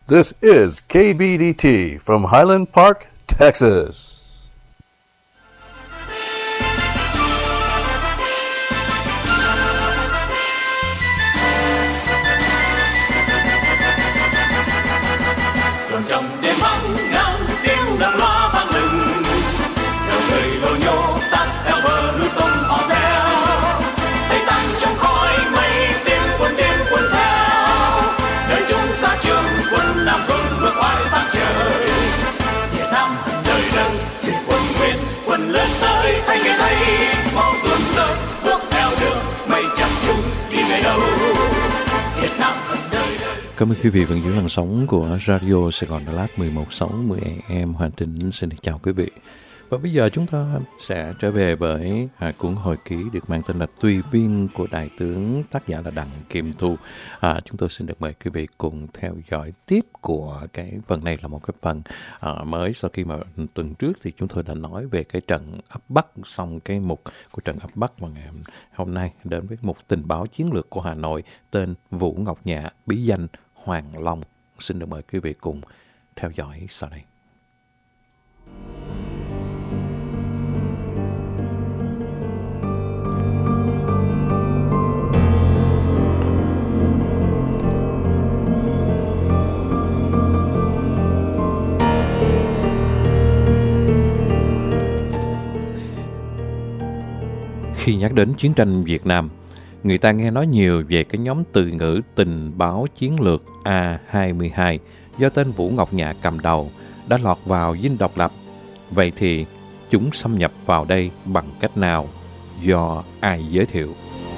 This is KBDT from Highland Park, Texas. Cảm ơn quý vị vẫn giữ làn sóng của Radio Sài Gòn Đà Lạt 1160 AM. Hoàn Trinh xin được chào quý vị. Và bây giờ chúng ta sẽ trở về với cuốn hồi ký được mang tên là Tùy Viên của Đại tướng, tác giả là Đặng Kim Thu. Chúng tôi xin được mời quý vị cùng theo dõi tiếp của cái phần này, là một cái phần mới sau khi mà tuần trước thì chúng tôi đã nói về cái trận ấp Bắc, xong cái mục của trận ấp Bắc, và ngày hôm nay đến với một tình báo chiến lược của Hà Nội tên Vũ Ngọc Nhạ, bí danh Hoàng Long. Xin được mời quý vị cùng theo dõi sau đây. Khi nhắc đến chiến tranh Việt Nam, người ta nghe nói nhiều về cái nhóm từ ngữ tình báo chiến lược A22 do tên Vũ Ngọc Nhạ cầm đầu đã lọt vào dinh độc lập. Vậy thì chúng xâm nhập vào đây bằng cách nào? Do ai giới thiệu?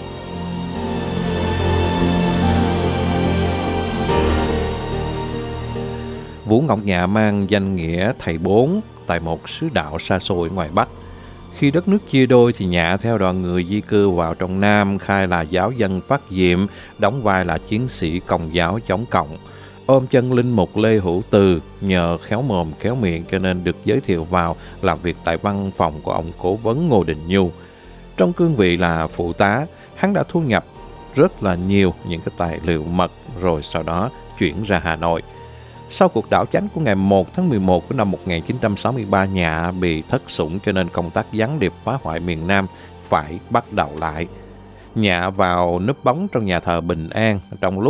Vũ Ngọc Nhạ mang danh nghĩa thầy bốn tại một xứ đạo xa xôi ngoài Bắc. Khi đất nước chia đôi thì Nhạ theo đoàn người di cư vào trong Nam, khai là giáo dân phát diệm, đóng vai là chiến sĩ Công giáo chống Cộng. Ôm chân linh mục Lê Hữu Từ, nhờ khéo mồm khéo miệng cho nên được giới thiệu vào làm việc tại văn phòng của ông cố vấn Ngô Đình Nhu. Trong cương vị là phụ tá, hắn đã thu nhập rất là nhiều những cái tài liệu mật, rồi sau đó chuyển ra Hà Nội. Sau cuộc đảo chánh của ngày 1 tháng 11 của năm 1963, Nhạ bị thất sủng cho nên công tác gián điệp phá hoại miền Nam phải bắt đầu lại. Nhạ vào núp bóng trong nhà thờ Bình An trong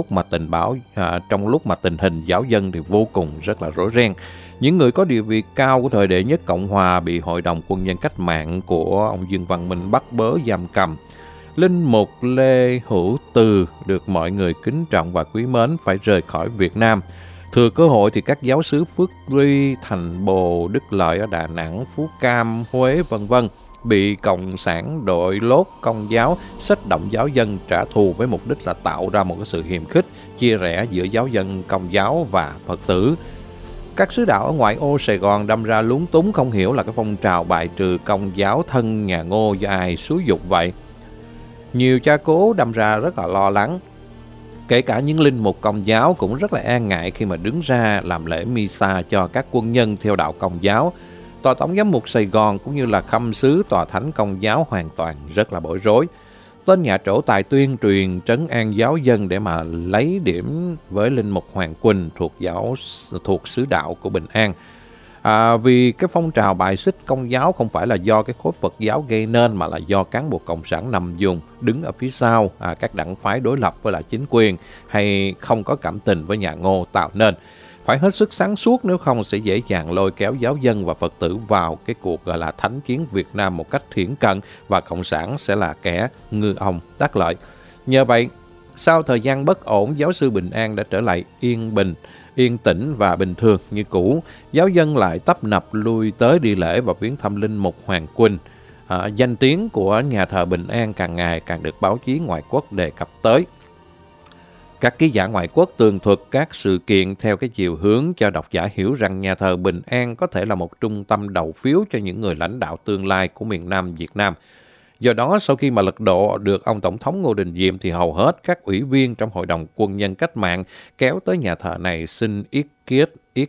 lúc mà tình hình giáo dân thì vô cùng rất là rối ren. Những người có địa vị cao của thời đệ nhất Cộng Hòa bị Hội đồng Quân nhân Cách mạng của ông Dương Văn Minh bắt bớ giam cầm. Linh mục Lê Hữu Từ được mọi người kính trọng và quý mến phải rời khỏi Việt Nam. Thừa cơ hội thì các giáo xứ Phước Duy, Thành Bồ, Đức Lợi ở Đà Nẵng, Phú Cam, Huế v.v. bị Cộng sản đội lốt Công giáo xách động giáo dân trả thù với mục đích là tạo ra một cái sự hiềm khích, chia rẽ giữa giáo dân Công giáo và Phật tử. Các xứ đạo ở ngoại ô Sài Gòn đâm ra lúng túng, không hiểu là cái phong trào bài trừ Công giáo thân nhà Ngô do ai xúi dục vậy. Nhiều cha cố đâm ra rất là lo lắng. Kể cả những linh mục Công giáo cũng rất là e ngại khi mà đứng ra làm lễ Misa cho các quân nhân theo đạo Công giáo. Tòa Tổng giám mục Sài Gòn cũng như là khâm sứ Tòa Thánh Công giáo hoàn toàn rất là bối rối. Tên nhà trổ tài tuyên truyền trấn an giáo dân để mà lấy điểm với linh mục Hoàng Quỳnh thuộc xứ đạo của Bình An. Vì cái phong trào bài xích Công giáo không phải là do cái khối Phật giáo gây nên, mà là do cán bộ cộng sản nằm vùng đứng ở phía sau các đảng phái đối lập với lại chính quyền, hay không có cảm tình với nhà Ngô tạo nên. Phải hết sức sáng suốt, nếu không sẽ dễ dàng lôi kéo giáo dân và Phật tử vào cái cuộc gọi là thánh chiến Việt Nam một cách thiển cận, và cộng sản sẽ là kẻ ngư ông đắc lợi. Nhờ vậy, sau thời gian bất ổn, giáo sư Bình An đã trở lại yên tĩnh và bình thường như cũ. Giáo dân lại tấp nập lui tới đi lễ và viếng thăm linh mục Hoàng Quỳnh. Danh tiếng của nhà thờ Bình An càng ngày càng được báo chí ngoại quốc đề cập tới. Các ký giả ngoại quốc tường thuật các sự kiện theo cái chiều hướng cho độc giả hiểu rằng nhà thờ Bình An có thể là một trung tâm đầu phiếu cho những người lãnh đạo tương lai của miền Nam Việt Nam. Do đó, sau khi mà lật đổ được ông Tổng thống Ngô Đình Diệm thì hầu hết các ủy viên trong Hội đồng Quân nhân Cách mạng kéo tới nhà thờ này xin ý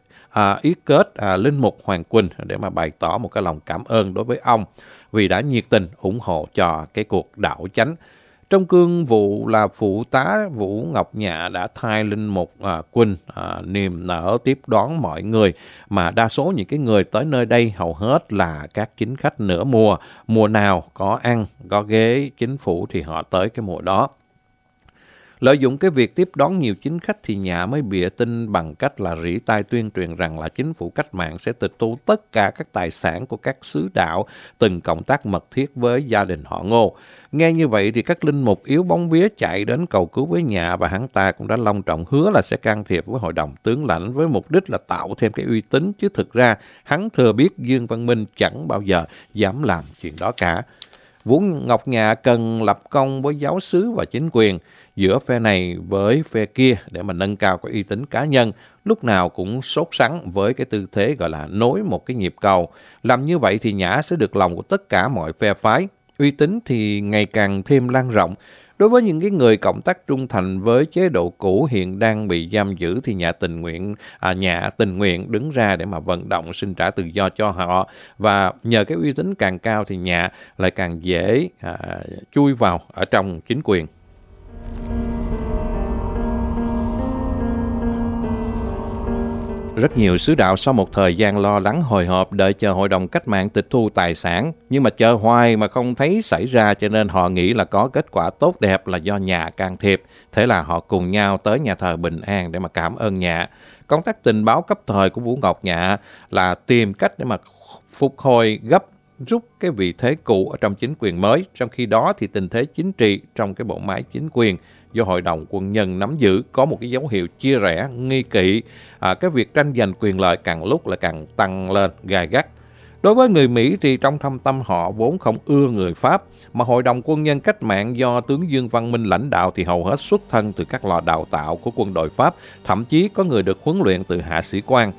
kết linh mục Hoàng Quỳnh để mà bày tỏ một cái lòng cảm ơn đối với ông vì đã nhiệt tình ủng hộ cho cái cuộc đảo chánh. Trong cương vụ là phụ tá, Vũ Ngọc Nhạ đã thay linh mục Quỳnh niềm nở tiếp đón mọi người, mà đa số những cái người tới nơi đây hầu hết là các chính khách nửa mùa. Mùa nào có ăn, có ghế chính phủ thì họ tới cái mùa đó. Lợi dụng cái việc tiếp đón nhiều chính khách thì Nhạ mới bịa tin bằng cách là rỉ tai tuyên truyền rằng là chính phủ cách mạng sẽ tịch thu tất cả các tài sản của các xứ đạo từng cộng tác mật thiết với gia đình họ Ngô. Nghe như vậy thì các linh mục yếu bóng vía chạy đến cầu cứu với Nhạ, và hắn ta cũng đã long trọng hứa là sẽ can thiệp với hội đồng tướng lãnh với mục đích là tạo thêm cái uy tín, chứ thực ra hắn thừa biết Dương Văn Minh chẳng bao giờ dám làm chuyện đó cả. Vũ Ngọc Nhạ cần lập công với giáo xứ và chính quyền giữa phe này với phe kia để mà nâng cao cái uy tín cá nhân, lúc nào cũng sốt sắng với cái tư thế gọi là nối một cái nhịp cầu. Làm như vậy thì Nhã sẽ được lòng của tất cả mọi phe phái, uy tín thì ngày càng thêm lan rộng. Đối với những cái người cộng tác trung thành với chế độ cũ hiện đang bị giam giữ thì Nhã tình nguyện đứng ra để mà vận động xin trả tự do cho họ, và nhờ cái uy tín càng cao thì Nhã lại càng dễ chui vào ở trong chính quyền. Rất nhiều xứ đạo sau một thời gian lo lắng hồi hộp đợi chờ hội đồng cách mạng tịch thu tài sản, nhưng mà chờ hoài mà không thấy xảy ra, cho nên họ nghĩ là có kết quả tốt đẹp là do Nhạ can thiệp. Thế là họ cùng nhau tới nhà thờ Bình An để mà cảm ơn Nhạ. Công tác tình báo cấp thời của Vũ Ngọc Nhạ là tìm cách để mà phục hồi gấp rút cái vị thế cũ ở trong chính quyền mới. Trong khi đó thì tình thế chính trị trong cái bộ máy chính quyền do hội đồng quân nhân nắm giữ có một cái dấu hiệu chia rẽ, nghi kỵ. Cái việc tranh giành quyền lợi càng lúc lại càng tăng lên gay gắt. Đối với người Mỹ thì trong thâm tâm họ vốn không ưa người Pháp, mà hội đồng quân nhân cách mạng do tướng Dương Văn Minh lãnh đạo thì hầu hết xuất thân từ các lò đào tạo của quân đội Pháp, thậm chí có người được huấn luyện từ hạ sĩ quan.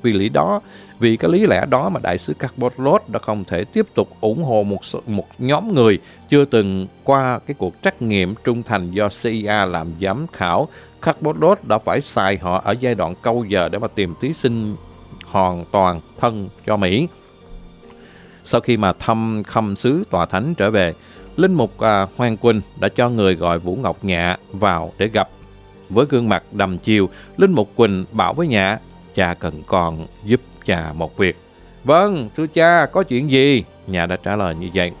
Vì cái lý lẽ đó mà đại sứ Carbonlot đã không thể tiếp tục ủng hộ một nhóm người chưa từng qua cái cuộc trắc nghiệm trung thành do CIA làm giám khảo. Carbonlot đã phải xài họ ở giai đoạn câu giờ để mà tìm thí sinh hoàn toàn thân cho Mỹ. Sau khi mà thăm khâm sứ tòa thánh trở về, linh mục Hoàng Quỳnh đã cho người gọi Vũ Ngọc Nhạ vào để gặp. Với gương mặt đăm chiêu, linh mục Quỳnh bảo với Nhạ: "Cha cần con giúp cha một việc." "Vâng, thưa cha, có chuyện gì?" Nhạ đã trả lời như vậy.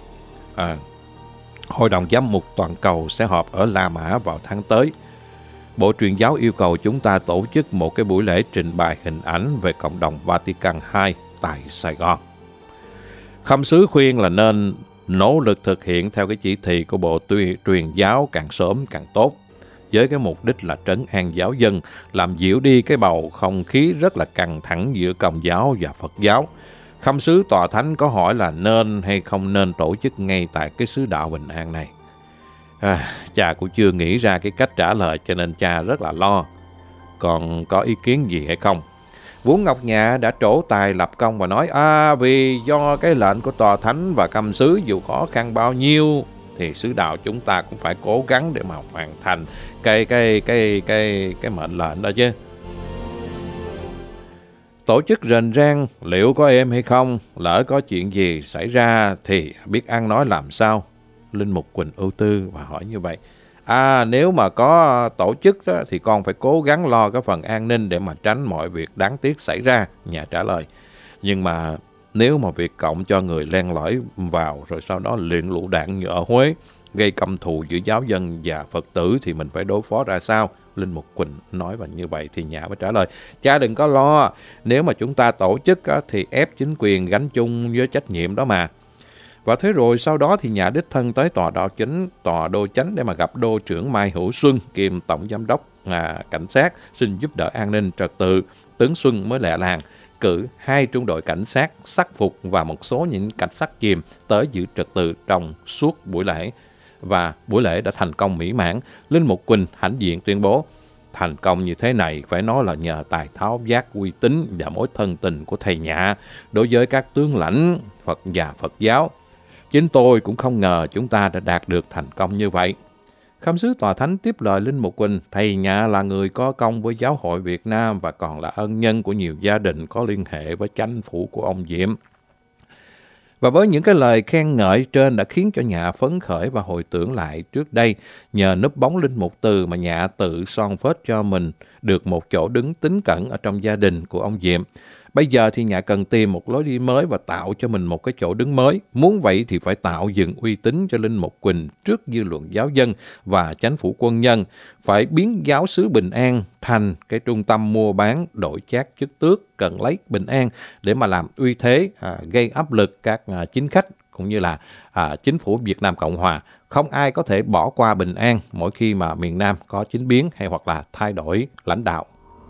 Hội đồng giám mục toàn cầu sẽ họp ở La Mã vào tháng tới. Bộ Truyền giáo yêu cầu chúng ta tổ chức một cái buổi lễ trình bày hình ảnh về cộng đồng Vatican II tại Sài Gòn. Khâm sứ khuyên là nên nỗ lực thực hiện theo cái chỉ thị của Bộ Truyền giáo càng sớm càng tốt, với cái mục đích là trấn an giáo dân, làm dịu đi cái bầu không khí rất là căng thẳng giữa Công giáo và Phật giáo. Khâm sứ tòa thánh có hỏi là nên hay không nên tổ chức ngay tại cái xứ đạo Bình An này. Cha cũng chưa nghĩ ra cái cách trả lời, cho nên cha rất là lo. Còn có ý kiến gì hay không? Vũ Ngọc Nhạ đã trổ tài lập công và nói: vì do cái lệnh của tòa thánh và khâm sứ, dù khó khăn bao nhiêu thì xứ đạo chúng ta cũng phải cố gắng để mà hoàn thành cái mệnh lệnh đó chứ. Tổ chức rền rang liệu có êm hay không? Lỡ có chuyện gì xảy ra thì biết ăn nói làm sao? Linh mục Quỳnh ưu tư và hỏi như vậy. Nếu mà có tổ chức đó, thì con phải cố gắng lo cái phần an ninh để mà tránh mọi việc đáng tiếc xảy ra, Nhà trả lời. Nhưng mà nếu mà Việt Cộng cho người len lỏi vào rồi sau đó luyện lựu đạn như ở Huế, gây căm thù giữa giáo dân và Phật tử thì mình phải đối phó ra sao? Linh mục Quỳnh nói và như vậy thì Nhã mới trả lời: cha đừng có lo, nếu mà chúng ta tổ chức thì ép chính quyền gánh chung với trách nhiệm đó mà. Và thế rồi sau đó thì Nhã đích thân tới tòa đô chánh để mà gặp đô trưởng Mai Hữu Xuân kiêm tổng giám đốc cảnh sát xin giúp đỡ an ninh trật tự. Tướng Xuân mới lẹ làng cử 2 trung đội cảnh sát sắc phục và một số những cảnh sát chìm tới giữ trật tự trong suốt buổi lễ. Và buổi lễ đã thành công mỹ mãn. Linh mục Quỳnh hãnh diện tuyên bố: thành công như thế này phải nói là nhờ tài tháo vát, uy tín và mối thân tình của thầy Nhạ đối với các tướng lãnh Phật và Phật giáo. Chính tôi cũng không ngờ chúng ta đã đạt được thành công như vậy. Khâm sứ tòa thánh tiếp lời Linh mục Quỳnh: thầy Nhạ là người có công với giáo hội Việt Nam và còn là ân nhân của nhiều gia đình có liên hệ với chánh phủ của ông Diệm. Và với những cái lời khen ngợi trên đã khiến cho Nhạ phấn khởi và hồi tưởng lại trước đây, nhờ núp bóng linh mục Từ mà Nhạ tự son phết cho mình được một chỗ đứng tín cẩn ở trong gia đình của ông Diệm. Bây giờ thì Nhạ cần tìm một lối đi mới và tạo cho mình một cái chỗ đứng mới. Muốn vậy thì phải tạo dựng uy tín cho linh mục Quỳnh trước dư luận giáo dân và chánh phủ quân nhân. Phải biến giáo xứ Bình An thành cái trung tâm mua bán đổi chác chức tước, cần lấy Bình An để mà làm uy thế, gây áp lực các chính khách cũng như là chính phủ Việt Nam Cộng Hòa. Không ai có thể bỏ qua Bình An mỗi khi mà miền Nam có chính biến hay hoặc là thay đổi lãnh đạo.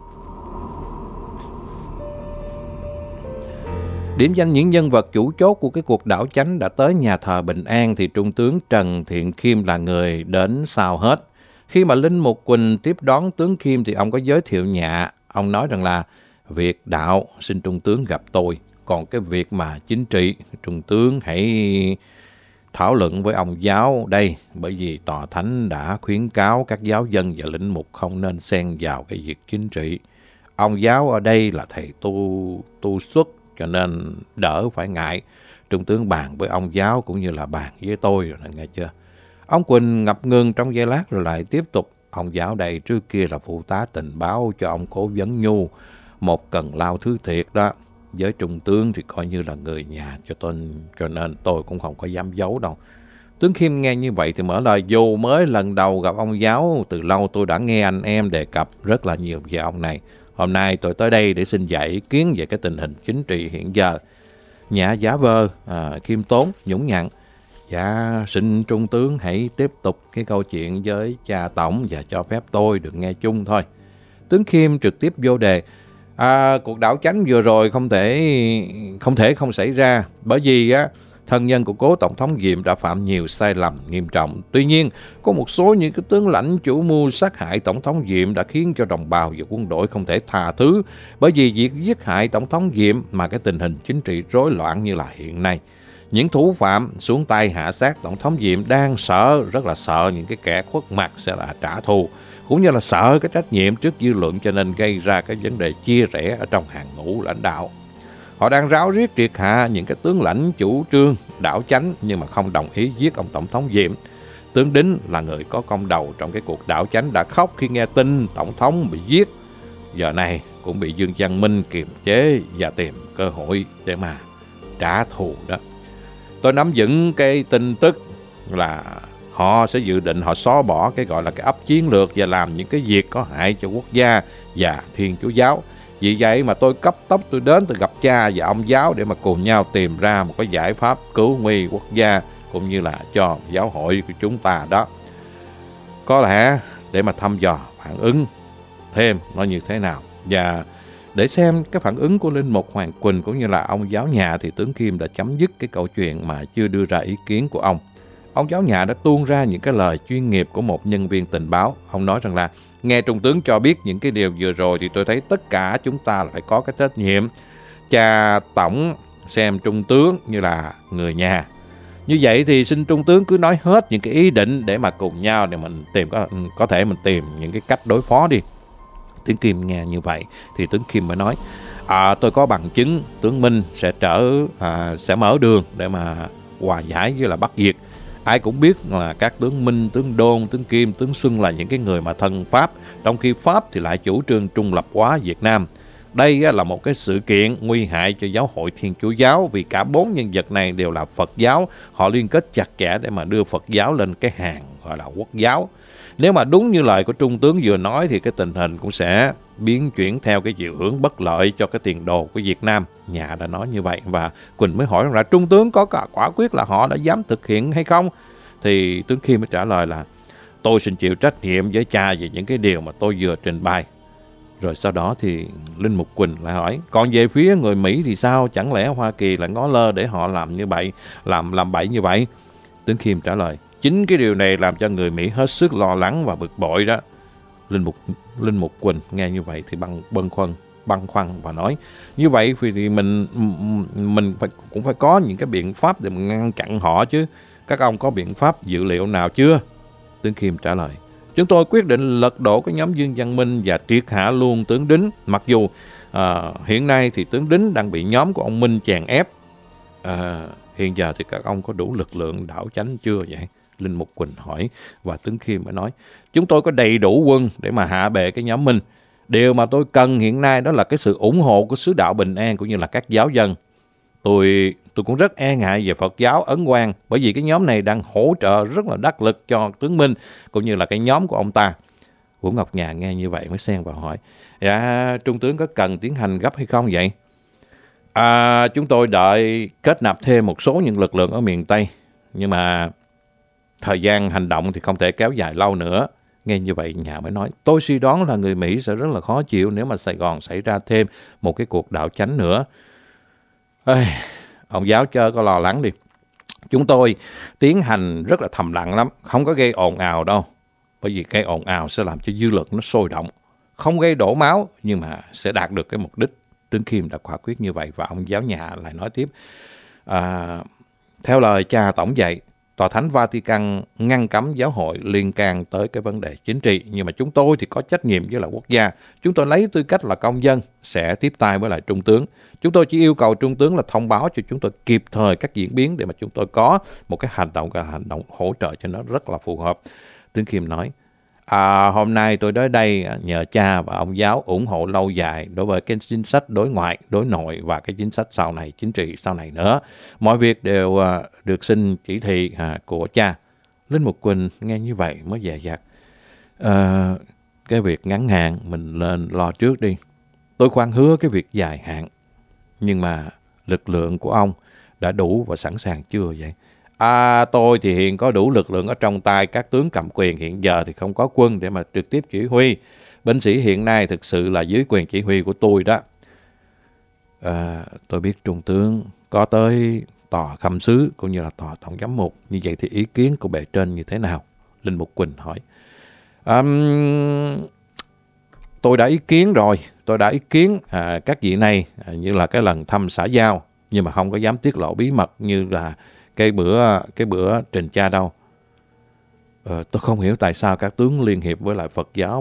Điểm danh những nhân vật chủ chốt của cái cuộc đảo chánh đã tới nhà thờ Bình An thì Trung tướng Trần Thiện Khiêm là người đến sau hết. Khi mà linh mục Quỳnh tiếp đón tướng Khiêm thì ông có giới thiệu Nhạ. Ông nói rằng là việc đạo xin Trung tướng gặp tôi. Còn cái việc mà chính trị, Trung tướng hãy thảo luận với ông giáo đây. Bởi vì tòa thánh đã khuyến cáo các giáo dân và linh mục không nên xen vào cái việc chính trị. Ông giáo ở đây là thầy tu xuất, cho nên đỡ phải ngại. Trung tướng bàn với ông giáo cũng như là bàn với tôi rồi nè, nghe chưa? Ông Quỳnh ngập ngừng trong giây lát rồi lại tiếp tục. Ông giáo đây trước kia là phụ tá tình báo cho ông Cố Vấn Nhu, một cần lao thứ thiệt đó. Với Trung tướng thì coi như là người nhà cho nên tôi cũng không có dám giấu đâu. Tướng Khiêm nghe như vậy thì mở lời: dù mới lần đầu gặp ông giáo, từ lâu tôi đã nghe anh em đề cập rất là nhiều về ông này. Hôm nay tôi tới đây để xin dạy ý kiến về cái tình hình chính trị hiện giờ. Nhạ giả vờ, khiêm tốn, nhũng nhặn. Dạ, xin Trung tướng hãy tiếp tục cái câu chuyện với cha tổng và cho phép tôi được nghe chung thôi. Tướng Khiêm trực tiếp vô đề. Cuộc đảo chánh vừa rồi không thể không xảy ra, bởi vì thân nhân của cố Tổng thống Diệm đã phạm nhiều sai lầm nghiêm trọng. Tuy nhiên, có một số những cái tướng lãnh chủ mưu sát hại Tổng thống Diệm đã khiến cho đồng bào và quân đội không thể tha thứ. Bởi vì việc giết hại Tổng thống Diệm mà cái tình hình chính trị rối loạn như là hiện nay. Những thủ phạm xuống tay hạ sát Tổng thống Diệm đang rất là sợ những cái kẻ khuất mặt sẽ là trả thù, cũng như là sợ cái trách nhiệm trước dư luận, cho nên gây ra cái vấn đề chia rẽ ở trong hàng ngũ lãnh đạo. Họ đang ráo riết triệt hạ những cái tướng lãnh chủ trương đảo chánh nhưng mà không đồng ý giết ông Tổng thống Diệm. Tướng Đính là người có công đầu trong cái cuộc đảo chánh đã khóc khi nghe tin Tổng thống bị giết. Giờ này cũng bị Dương Văn Minh kiềm chế và tìm cơ hội để mà trả thù đó. Tôi nắm vững cái tin tức là họ sẽ dự định họ xóa bỏ cái gọi là cái ấp chiến lược và làm những cái việc có hại cho quốc gia và Thiên Chúa giáo. Vì vậy mà tôi cấp tốc tôi đến tôi gặp cha và ông giáo để mà cùng nhau tìm ra một cái giải pháp cứu nguy quốc gia cũng như là cho giáo hội của chúng ta đó. Có lẽ để mà thăm dò phản ứng thêm nó như thế nào, và để xem cái phản ứng của linh mục Hoàng Quỳnh cũng như là ông giáo Nhạ thì tướng Khiêm đã chấm dứt cái câu chuyện mà chưa đưa ra ý kiến của ông. Ông giáo Nhạ đã tuôn ra những cái lời chuyên nghiệp của một nhân viên tình báo. Ông nói rằng là nghe Trung tướng cho biết những cái điều vừa rồi thì tôi thấy tất cả chúng ta phải có cái trách nhiệm. Cha tổng xem Trung tướng như là người nhà. Như vậy thì xin Trung tướng cứ nói hết những cái ý định để mà cùng nhau để mình có thể mình tìm những cái cách đối phó đi. Tướng Khiêm nghe như vậy thì tướng Khiêm mới nói: tôi có bằng chứng tướng Minh sẽ mở đường để mà hòa giải với là Bắc Việt. Ai cũng biết là các tướng Minh, tướng Đôn, tướng Kim, tướng Xuân là những cái người mà thân Pháp, trong khi Pháp thì lại chủ trương trung lập hóa Việt Nam. Đây là một cái sự kiện nguy hại cho giáo hội Thiên Chúa giáo, vì cả bốn nhân vật này đều là Phật giáo. Họ liên kết chặt chẽ để mà đưa Phật giáo lên cái hàng gọi là quốc giáo. Nếu mà đúng như lời của Trung tướng vừa nói thì cái tình hình cũng sẽ biến chuyển theo cái chiều hướng bất lợi cho cái tiền đồ của Việt Nam. Nhạ đã nói như vậy và Quỳnh mới hỏi rằng là Trung tướng có quả quyết là họ đã dám thực hiện hay không? Thì tướng Khiêm mới trả lời là tôi xin chịu trách nhiệm với cha về những cái điều mà tôi vừa trình bày. Rồi sau đó thì linh mục Quỳnh lại hỏi: còn về phía người Mỹ thì sao? Chẳng lẽ Hoa Kỳ lại ngó lơ để họ làm như vậy, làm bậy như vậy? Tướng Khiêm trả lời: chính cái điều này làm cho người Mỹ hết sức lo lắng và bực bội đó. Linh mục Quỳnh nghe như vậy thì băn khoăn và nói: như vậy thì mình cũng phải có những cái biện pháp để ngăn chặn họ chứ. Các ông có biện pháp dự liệu nào chưa? Tướng Khiêm trả lời: chúng tôi quyết định lật đổ cái nhóm Dương Văn Minh và triệt hạ luôn tướng Đính. Mặc dù hiện nay thì tướng Đính đang bị nhóm của ông Minh chèn ép. Hiện giờ thì các ông có đủ lực lượng đảo chánh chưa vậy? Linh Mục Quỳnh hỏi, và Tướng Khiêm mới nói, chúng tôi có đầy đủ quân để mà hạ bệ cái nhóm Minh. Điều mà tôi cần hiện nay đó là cái sự ủng hộ của xứ đạo Bình An cũng như là các giáo dân. Tôi cũng rất e ngại về Phật giáo Ấn Quang, bởi vì cái nhóm này đang hỗ trợ rất là đắc lực cho tướng Minh cũng như là cái nhóm của ông ta. Vũ Ngọc Nhà nghe như vậy mới xen vào hỏi, dạ Trung tướng có cần tiến hành gấp hay không vậy? Chúng tôi đợi kết nạp thêm một số những lực lượng ở miền Tây, nhưng mà thời gian hành động thì không thể kéo dài lâu nữa. Nghe như vậy Nhà mới nói, tôi suy đoán là người Mỹ sẽ rất là khó chịu nếu mà Sài Gòn xảy ra thêm một cái cuộc đảo chánh nữa. Ông giáo chớ có lo lắng đi. Chúng tôi tiến hành rất là thầm lặng lắm, không có gây ồn ào đâu. Bởi vì gây ồn ào sẽ làm cho dư luận nó sôi động. Không gây đổ máu, nhưng mà sẽ đạt được cái mục đích. Tướng Khiêm đã quả quyết như vậy, và ông giáo Nhà lại nói tiếp. Theo lời cha tổng dạy, Tòa Thánh Vatican ngăn cấm giáo hội liên can tới cái vấn đề chính trị, nhưng mà chúng tôi thì có trách nhiệm với lại quốc gia. Chúng tôi lấy tư cách là công dân sẽ tiếp tay với lại Trung tướng. Chúng tôi chỉ yêu cầu Trung tướng là thông báo cho chúng tôi kịp thời các diễn biến để mà chúng tôi có một cái hành động hỗ trợ cho nó rất là phù hợp. Tướng Khiêm nói, hôm nay tôi tới đây nhờ cha và ông giáo ủng hộ lâu dài đối với cái chính sách đối ngoại, đối nội và cái chính sách sau này, chính trị sau này nữa. Mọi việc đều được xin chỉ thị của cha. Linh Mục Quỳnh nghe như vậy mới dè dặt. Cái việc ngắn hạn mình lên lo trước đi. Tôi khoan hứa cái việc dài hạn. Nhưng mà lực lượng của ông đã đủ và sẵn sàng chưa vậy? Tôi thì hiện có đủ lực lượng ở trong tay các tướng cầm quyền, hiện giờ thì không có quân để mà trực tiếp chỉ huy. Binh sĩ hiện nay thực sự là dưới quyền chỉ huy của tôi đó. Tôi biết Trung tướng có tới tòa khâm sứ cũng như là tòa tổng giám mục. Như vậy thì ý kiến của bề trên như thế nào? Linh Mục Quỳnh hỏi. Tôi đã ý kiến rồi. Tôi đã ý kiến các vị này như là cái lần thăm xã giao, nhưng mà không có dám tiết lộ bí mật như là cái bữa trình cha đâu. Tôi không hiểu tại sao các tướng liên hiệp với lại Phật giáo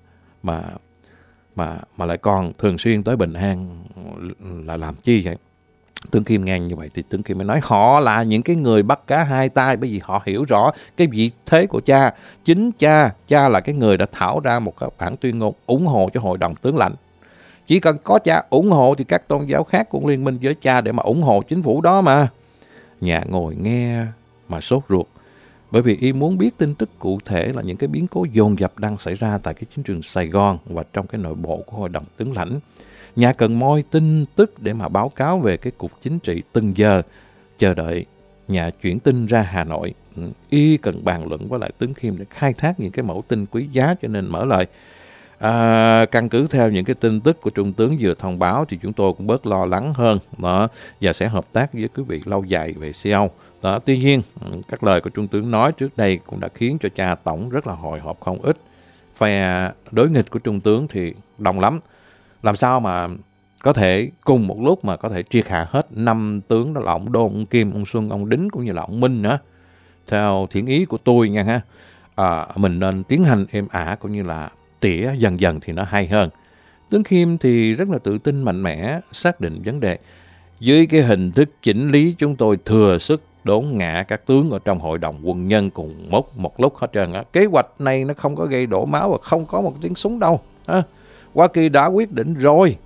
mà lại còn thường xuyên tới Bình An là làm chi vậy? Tướng Khiêm nghe như vậy thì Tướng Khiêm mới nói, họ là những cái người bắt cá hai tay, bởi vì họ hiểu rõ cái vị thế của cha. Chính cha là cái người đã thảo ra một cái bản tuyên ngôn ủng hộ cho hội đồng tướng lãnh. Chỉ cần có cha ủng hộ thì các tôn giáo khác cũng liên minh với cha để mà ủng hộ chính phủ đó mà. Nhà ngồi nghe mà sốt ruột, bởi vì y muốn biết tin tức cụ thể là những cái biến cố dồn dập đang xảy ra tại cái chiến trường Sài Gòn và trong cái nội bộ của hội đồng tướng lãnh. Nhà cần moi tin tức để mà báo cáo về cái cục chính trị từng giờ, chờ đợi nhà chuyển tin ra Hà Nội. Y cần bàn luận với lại Tướng Khiêm để khai thác những cái mẫu tin quý giá, cho nên mở lời. Căn cứ theo những cái tin tức của Trung tướng vừa thông báo thì chúng tôi cũng bớt lo lắng hơn đó, và sẽ hợp tác với quý vị lâu dài về CO đó. Tuy nhiên các lời của Trung tướng nói trước đây cũng đã khiến cho cha tổng rất là hồi hộp không ít. Phe đối nghịch của Trung tướng thì đông lắm, làm sao mà có thể cùng một lúc mà có thể triệt hạ hết 5 tướng, đó là ông Đôn, ông Kim, ông Xuân, ông Đính cũng như là ông Minh nữa. Theo thiện ý của tôi nha ha, mình nên tiến hành êm ả cũng như là tỉa dần dần thì nó hay hơn. Tướng Khiêm thì rất là tự tin mạnh mẽ, xác định vấn đề. Dưới cái hình thức chỉnh lý, chúng tôi thừa sức đốn ngã các tướng ở trong hội đồng quân nhân cùng một lúc hết trơn á. Kế hoạch này nó không có gây đổ máu và không có một tiếng súng đâu. Hoa Kỳ đã quyết định rồi.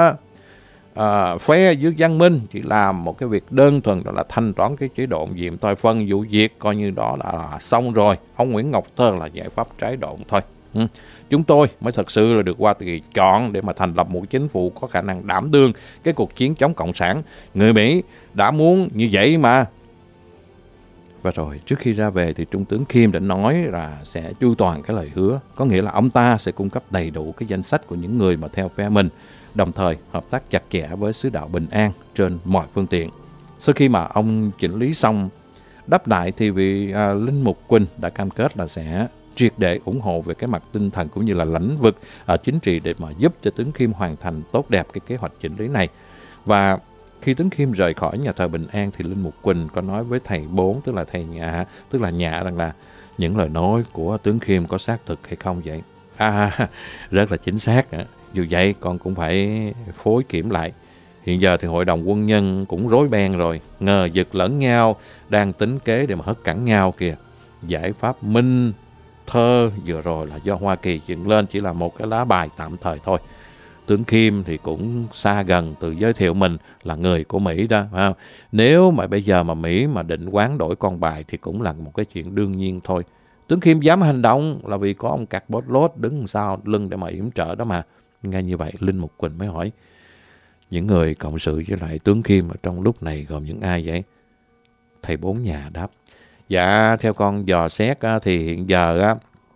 Phe dưới Văn Minh chỉ làm một cái việc đơn thuần, đó là thanh toán cái chế độ diệm tôi phân vụ việc, coi như đó là xong rồi. Ông Nguyễn Ngọc Thơ là giải pháp trái độn thôi. Chúng tôi mới thật sự là được Hoa Kỳ chọn để mà thành lập một chính phủ có khả năng đảm đương cái cuộc chiến chống Cộng sản. Người Mỹ đã muốn như vậy mà. Và rồi trước khi ra về thì Trung tướng Khiêm đã nói là sẽ chu toàn cái lời hứa. Có nghĩa là ông ta sẽ cung cấp đầy đủ cái danh sách của những người mà theo phe mình, đồng thời hợp tác chặt chẽ với xứ đạo Bình An trên mọi phương tiện. Sau khi mà ông chỉnh lý xong đáp lại thì vị Linh Mục Quỳnh đã cam kết là sẽ triệt để ủng hộ về cái mặt tinh thần cũng như là lĩnh vực chính trị để mà giúp cho Tướng Khiêm hoàn thành tốt đẹp cái kế hoạch chỉnh lý này. Và khi Tướng Khiêm rời khỏi nhà thờ Bình An thì Linh Mục Quỳnh có nói với thầy Bốn, tức là thầy Nhạ, tức là Nhạ, rằng là những lời nói của Tướng Khiêm có xác thực hay không vậy? Rất là chính xác. Dù vậy con cũng phải phối kiểm lại. Hiện giờ thì hội đồng quân nhân cũng rối beng rồi, ngờ vực lẫn nhau, đang tính kế để mà hất cẳng nhau kìa. Giải pháp Minh Thơ vừa rồi là do Hoa Kỳ dựng lên, chỉ là một cái lá bài tạm thời thôi. Tướng Kim thì cũng xa gần từ giới thiệu mình là người của Mỹ đó. Phải không? Nếu mà bây giờ mà Mỹ mà định hoán đổi con bài thì cũng là một cái chuyện đương nhiên thôi. Tướng Kim dám hành động là vì có ông Carbot đứng sau lưng để mà yểm trợ đó mà. Ngay như vậy, Linh Mục Quỳnh mới hỏi, những người cộng sự với lại tướng Kim ở trong lúc này gồm những ai vậy? Thầy Bốn Nhà đáp, dạ theo con dò xét thì hiện giờ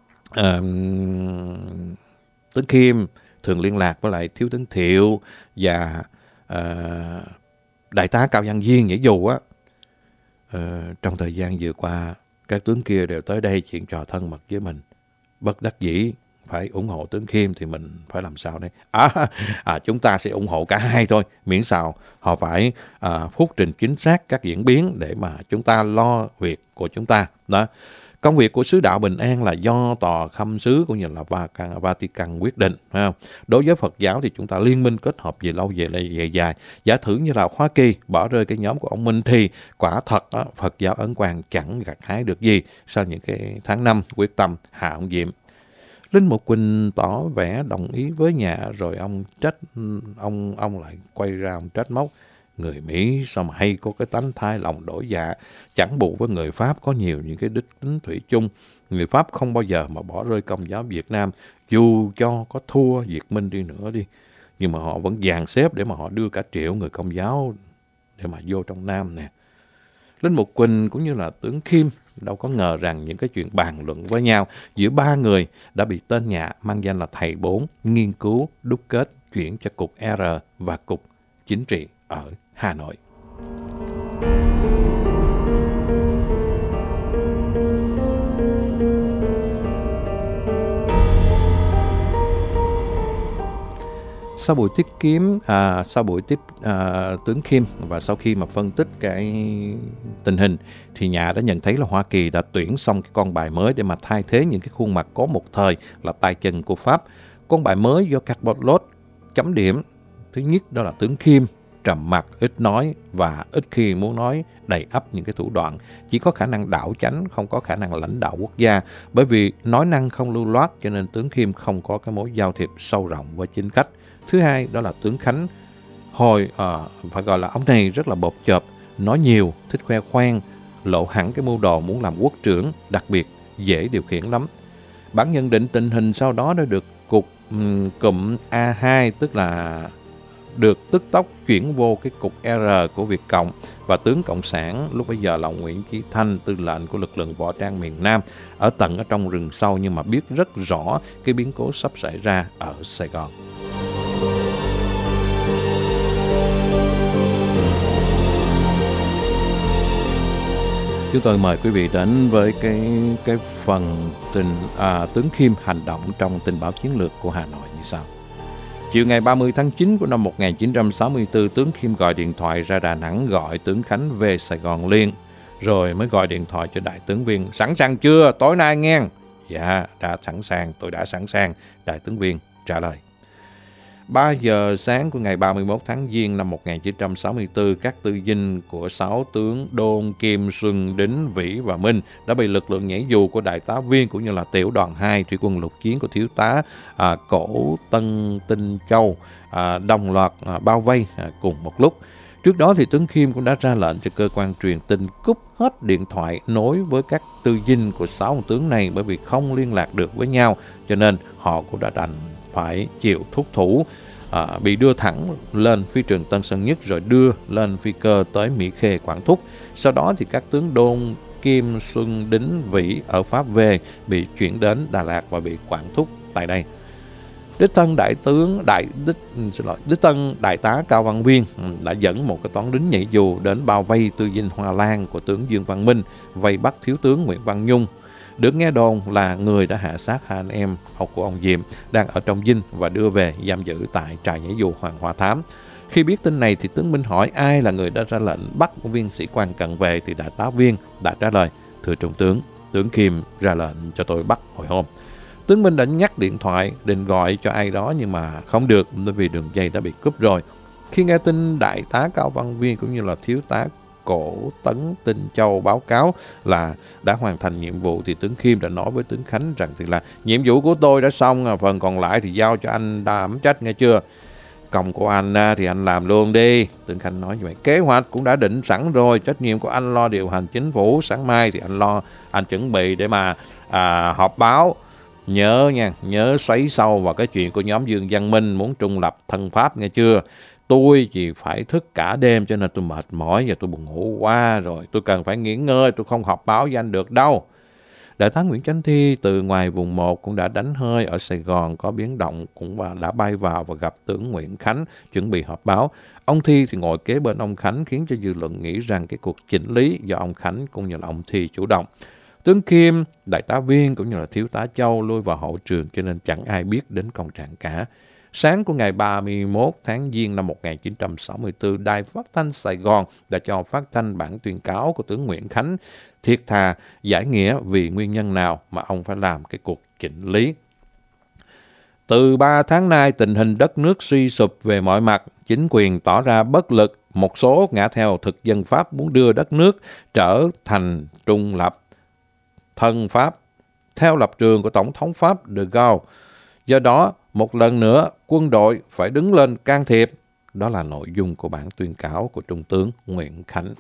tướng Kim thường liên lạc với lại thiếu tướng Thiệu và đại tá Cao Văn Viên Nhảy Dù á. Trong thời gian vừa qua, các tướng kia đều tới đây chuyện trò thân mật với mình. Bất đắc dĩ phải ủng hộ tướng Kim thì mình phải làm sao đây? Chúng ta sẽ ủng hộ cả hai thôi, miễn sao họ phải phúc trình chính xác các diễn biến để mà chúng ta lo việc của chúng ta. Đó. Công việc của sứ đạo Bình An là do tòa khâm sứ cũng như là Vatican quyết định. Phải không? Đối với Phật giáo thì chúng ta liên minh kết hợp về lâu về dài. Giả thử như là Hoa Kỳ bỏ rơi cái nhóm của ông Minh thì quả thật Phật giáo Ấn Quang chẳng gặt hái được gì sau những cái tháng năm quyết tâm hạ ông Diệm. Linh Mục Quỳnh tỏ vẻ đồng ý với nhà, rồi ông lại quay ra ông trách móc. Người Mỹ sao mà hay có cái tánh thay lòng đổi dạ, chẳng bù với người Pháp có nhiều những cái đích tính thủy chung. Người Pháp không bao giờ mà bỏ rơi Công giáo Việt Nam, dù cho có thua Việt Minh đi nữa đi. Nhưng mà họ vẫn dàn xếp để mà họ đưa cả triệu người Công giáo để mà vô trong Nam nè. Linh Mục Quỳnh cũng như là tướng Kim đâu có ngờ rằng những cái chuyện bàn luận với nhau giữa ba người đã bị tên nhà mang danh là Thầy Bốn nghiên cứu, đúc kết, chuyển cho Cục R và Cục Chính trị ở Hà Nội. Sau buổi tiếp tướng Kim và sau khi mà phân tích cái tình hình thì nhà đã nhận thấy là Hoa Kỳ đã tuyển xong cái con bài mới để mà thay thế những cái khuôn mặt có một thời là tay chân của Pháp. Con bài mới do Carbot chấm điểm. Thứ nhất đó là tướng Kim trầm mặc, ít nói và ít khi muốn nói, đầy ắp những cái thủ đoạn, chỉ có khả năng đảo chánh, không có khả năng lãnh đạo quốc gia. Bởi vì nói năng không lưu loát cho nên tướng Kim không có cái mối giao thiệp sâu rộng với chính khách. Thứ hai đó là tướng Khánh, phải gọi là ông này rất là bộp chộp, nói nhiều, thích khoe khoang, lộ hẳn cái mưu đồ muốn làm quốc trưởng, đặc biệt dễ điều khiển lắm. Bản nhận định tình hình sau đó đã được cụm A2, tức là được tức tốc chuyển vô cái cục R của Việt Cộng, và tướng Cộng sản lúc bấy giờ là Nguyễn Chí Thanh, tư lệnh của lực lượng võ trang miền Nam, ở trong rừng sâu nhưng mà biết rất rõ cái biến cố sắp xảy ra ở Sài Gòn. Chúng tôi mời quý vị đến với cái phần tướng Kim hành động trong tình báo chiến lược của Hà Nội như sau. Chiều ngày 30 tháng 9 của năm 1964, tướng Kim gọi điện thoại ra Đà Nẵng gọi tướng Khánh về Sài Gòn liền, rồi mới gọi điện thoại cho đại tướng Viên. Sẵn sàng chưa? Tối nay nghe. Dạ, đã sẵn sàng, tôi đã sẵn sàng, đại tướng Viên trả lời. 3 giờ sáng của ngày 31 tháng Giêng năm 1964, các tư dinh của 6 tướng Đôn, Kim, Xuân, Đính, Vĩ và Minh đã bị lực lượng nhảy dù của đại tá Viên cũng như là tiểu đoàn 2 thủy quân lục chiến của thiếu tá Cổ Tân Tinh Châu đồng loạt bao vây cùng một lúc. Trước đó thì tướng Kim cũng đã ra lệnh cho cơ quan truyền tin cúp hết điện thoại nối với các tư dinh của 6 ông tướng này, bởi vì không liên lạc được với nhau, cho nên họ cũng đã đành phải chịu thúc thủ, bị đưa thẳng lên phi trường Tân Sơn Nhất rồi đưa lên phi cơ tới Mỹ Khê, Quảng Thúc. Sau đó thì các tướng Đôn, Kim, Xuân, Đính, Vĩ ở Pháp về bị chuyển đến Đà Lạt và bị Quảng Thúc tại đây. Đích thân đại tá Cao Văn Viên đã dẫn một cái toán lính nhảy dù đến bao vây tư dinh Hoa Lan của tướng Dương Văn Minh, vây bắt thiếu tướng Nguyễn Văn Nhung. Được nghe đồn là người đã hạ sát hai anh em của ông Diệm đang ở trong dinh và đưa về giam giữ tại trại nhảy dù Hoàng Hoa Thám. Khi biết tin này thì tướng Minh hỏi ai là người đã ra lệnh bắt viên sĩ quan cận vệ, thì đại tá Viên đã trả lời: thưa trung tướng, tướng Kim ra lệnh cho tôi bắt hồi hôm. Tướng Minh đã nhắc điện thoại định gọi cho ai đó nhưng mà không được, bởi vì đường dây đã bị cúp rồi. Khi nghe tin đại tá Cao Văn Viên cũng như là thiếu tá Cổ Tấn Tinh Châu báo cáo là đã hoàn thành nhiệm vụ, thì tướng Khiêm đã nói với tướng Khánh rằng thì là nhiệm vụ của tôi đã xong, phần còn lại thì giao cho anh đảm trách, nghe chưa? Công của anh thì anh làm luôn đi. Tướng Khánh nói như vậy. Kế hoạch cũng đã định sẵn rồi, trách nhiệm của anh lo điều hành chính phủ, sáng mai thì anh chuẩn bị để mà họp báo. Nhớ nha, nhớ xoáy sâu vào cái chuyện của nhóm Dương Văn Minh muốn trung lập thân Pháp, nghe chưa? Tôi chỉ phải thức cả đêm cho nên tôi mệt mỏi và tôi buồn ngủ quá rồi. Tôi cần phải nghỉ ngơi, tôi không họp báo với anh được đâu. Đại tá Nguyễn Chánh Thi từ ngoài vùng 1 cũng đã đánh hơi ở Sài Gòn có biến động, cũng đã bay vào và gặp tướng Nguyễn Khánh chuẩn bị họp báo. Ông Thi thì ngồi kế bên ông Khánh, khiến cho dư luận nghĩ rằng cái cuộc chỉnh lý do ông Khánh cũng như là ông Thi chủ động. Tướng Khiêm, đại tá Viên cũng như là thiếu tá Châu lui vào hậu trường cho nên chẳng ai biết đến công trạng cả. Sáng của ngày 31 tháng Giêng năm 1964, Đài Phát thanh Sài Gòn đã cho phát thanh bản tuyên cáo của tướng Nguyễn Khánh thiệt thà giải nghĩa vì nguyên nhân nào mà ông phải làm cái cuộc chỉnh lý. Từ 3 tháng nay, tình hình đất nước suy sụp về mọi mặt, chính quyền tỏ ra bất lực, một số ngã theo thực dân Pháp muốn đưa đất nước trở thành trung lập thân Pháp, theo lập trường của Tổng thống Pháp De Gaulle. Do đó, một lần nữa, quân đội phải đứng lên can thiệp. Đó là nội dung của bản tuyên cáo của Trung tướng Nguyễn Khánh.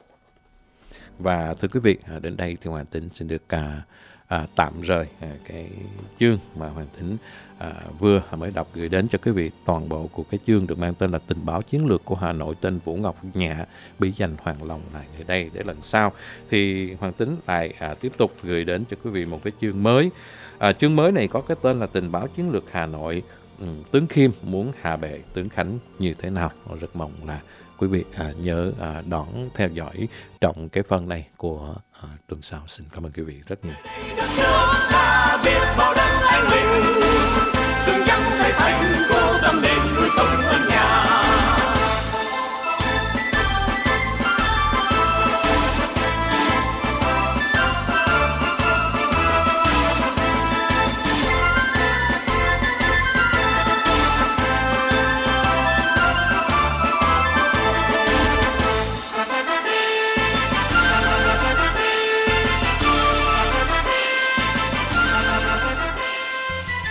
Và thưa quý vị, đến đây thì Hoàng Tĩnh xin được tạm rời cái chương mà Hoàng Tĩnh vừa mới đọc gửi đến cho quý vị. Toàn bộ của cái chương được mang tên là Tình báo chiến lược của Hà Nội, tên Vũ Ngọc Nhạ, bí danh Hoàng Long lại nơi đây. Để lần sau thì Hoàng Tĩnh lại tiếp tục gửi đến cho quý vị một cái chương mới. Chương mới này có cái tên là Tình báo chiến lược Hà Nội, tướng Khiêm muốn hạ bệ tướng Khánh như thế nào. Rất mong là quý vị nhớ đón theo dõi trọng cái phần này của tuần sau. Xin cảm ơn quý vị rất nhiều. Đất nước ta biết bao đấng anh linh, xứng trắng xây thành cô